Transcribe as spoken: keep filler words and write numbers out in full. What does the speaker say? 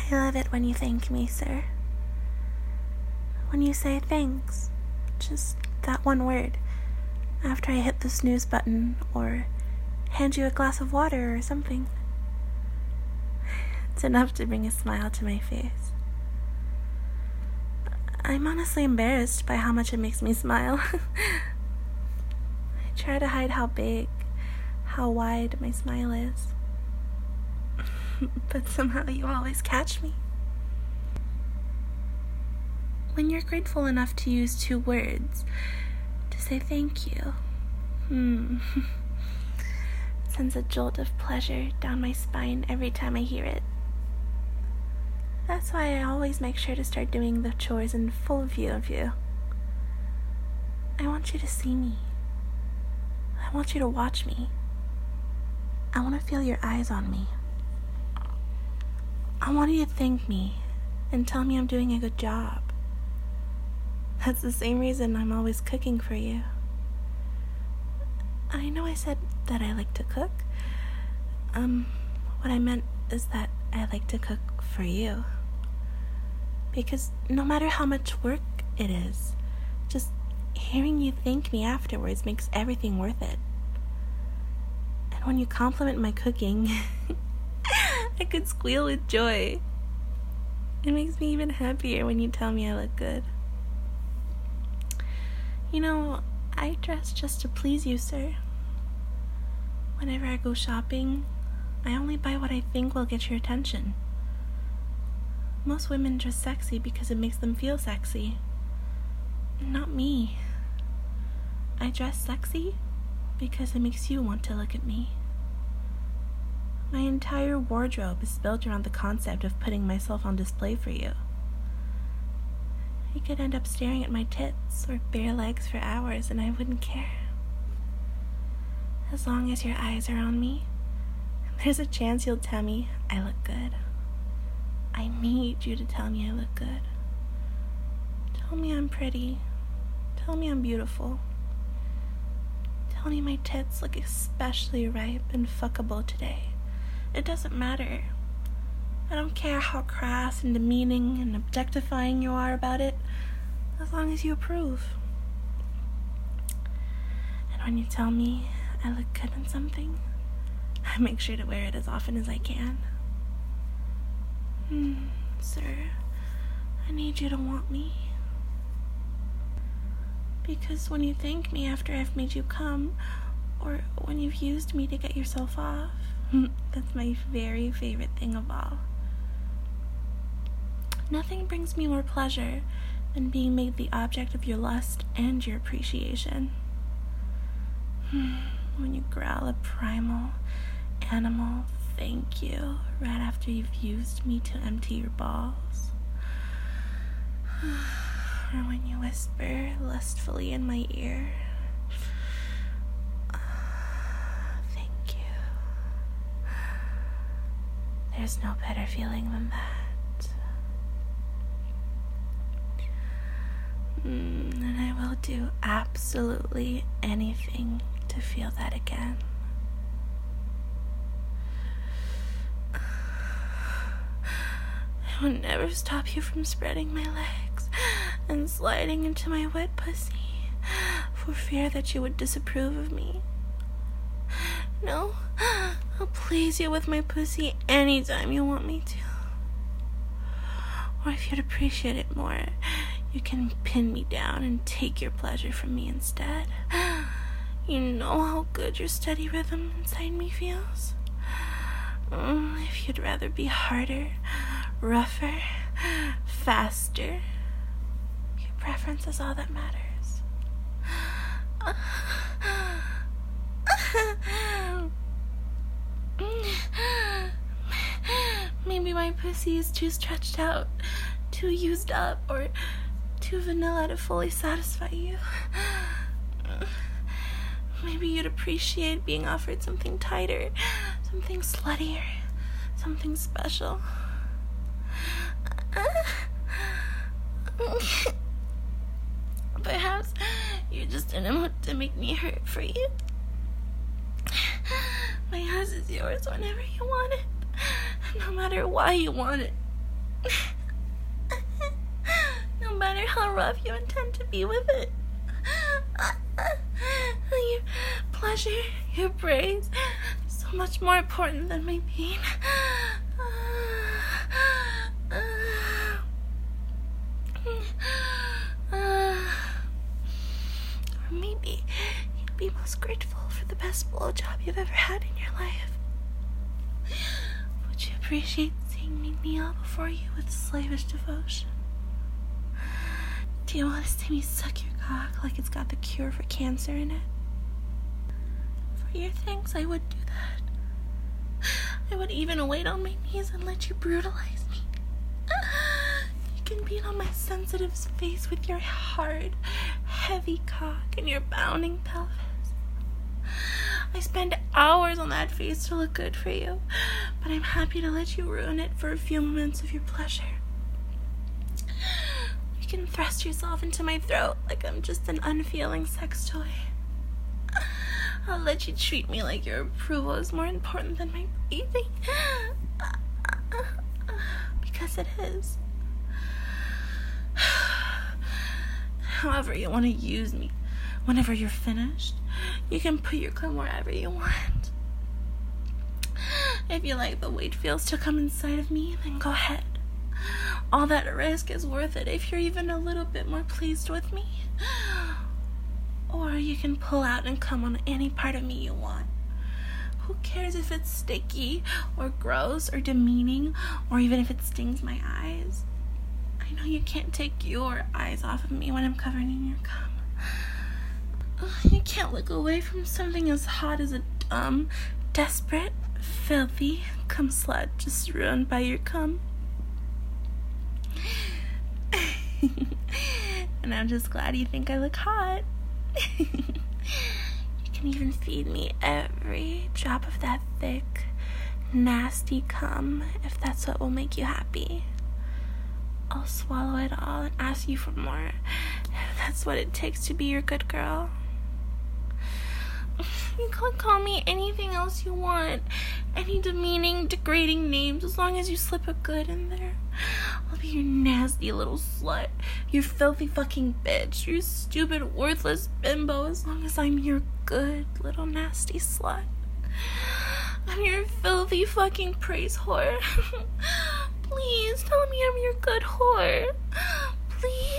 I love it when you thank me, sir. When you say thanks, just that one word, after I hit the snooze button or hand you a glass of water or something. It's enough to bring a smile to my face. I'm honestly embarrassed by how much it makes me smile. I try to hide how big, how wide my smile is. But somehow you always catch me. When you're grateful enough to use two words to say thank you, hmm, it sends a jolt of pleasure down my spine every time I hear it. That's why I always make sure to start doing the chores in full view of you. I want you to see me. I want you to watch me. I want to feel your eyes on me. I want you to thank me and tell me I'm doing a good job. That's the same reason I'm always cooking for you. I know I said that I like to cook. Um, what I meant is that I like to cook for you. Because no matter how much work it is, just hearing you thank me afterwards makes everything worth it. And when you compliment my cooking, I could squeal with joy. It makes me even happier when you tell me I look good. You know, I dress just to please you, sir. Whenever I go shopping, I only buy what I think will get your attention. Most women dress sexy because it makes them feel sexy. Not me. I dress sexy because it makes you want to look at me. My entire wardrobe is built around the concept of putting myself on display for you. You could end up staring at my tits or bare legs for hours and I wouldn't care. As long as your eyes are on me, there's a chance you'll tell me I look good. I need you to tell me I look good. Tell me I'm pretty. Tell me I'm beautiful. Tell me my tits look especially ripe and fuckable today. It doesn't matter. I don't care how crass and demeaning and objectifying you are about it, as long as you approve. And when you tell me I look good in something, I make sure to wear it as often as I can. Hmm, sir, I need you to want me. Because when you thank me after I've made you come, or when you've used me to get yourself off, that's my very favorite thing of all. Nothing brings me more pleasure than being made the object of your lust and your appreciation. When you growl a primal, animal thank you right after you've used me to empty your balls. Or when you whisper lustfully in my ear, thank you. There's no better feeling than that. Mm, and I will do absolutely anything to feel that again. I will never stop you from spreading my legs and sliding into my wet pussy for fear that you would disapprove of me. No, I'll please you with my pussy anytime you want me to. Or if you'd appreciate it more, you can pin me down and take your pleasure from me instead. You know how good your steady rhythm inside me feels? Mm, if you'd rather be harder, rougher, faster, your preference is all that matters. Maybe my pussy is too stretched out, too used up, or too vanilla to fully satisfy you. Maybe you'd appreciate being offered something tighter, something sluttier, something special. Perhaps you're just in a mood to make me hurt for you. My ass is yours whenever you want it, no matter why you want it. No matter how rough you intend to be with it. Your pleasure, your praise, so much more important than my pain. Or maybe you'd be most grateful for the best blowjob you've ever had in your life. Would you appreciate seeing me kneel before you with slavish devotion? Do you want to see me suck your cock like it's got the cure for cancer in it? For your thanks, I would do that. I would even wait on my knees and let you brutalize me. You can beat on my sensitive face with your hard, heavy cock and your bounding pelvis. I spend hours on that face to look good for you, but I'm happy to let you ruin it for a few moments of your pleasure. You can thrust yourself into my throat like I'm just an unfeeling sex toy. I'll let you treat me like your approval is more important than my breathing. Because it is. However you want to use me, whenever you're finished, you can put your cum wherever you want. If you like the way it feels to come inside of me, then go ahead. All that risk is worth it if you're even a little bit more pleased with me. Or you can pull out and come on any part of me you want. Who cares if it's sticky or gross or demeaning or even if it stings my eyes? I know you can't take your eyes off of me when I'm covered in your cum. Ugh, you can't look away from something as hot as a dumb, desperate, filthy cum slut just ruined by your cum. And I'm just glad you think I look hot. You can even feed me every drop of that thick, nasty cum if that's what will make you happy. I'll swallow it all and ask you for more if that's what it takes to be your good girl. You can call me anything else you want, any demeaning, degrading names, as long as you slip a good in there. I'll be your nasty little slut, your filthy fucking bitch, your stupid, worthless bimbo, as long as I'm your good little nasty slut. I'm your filthy fucking praise whore. Please tell me I'm your good whore. Please.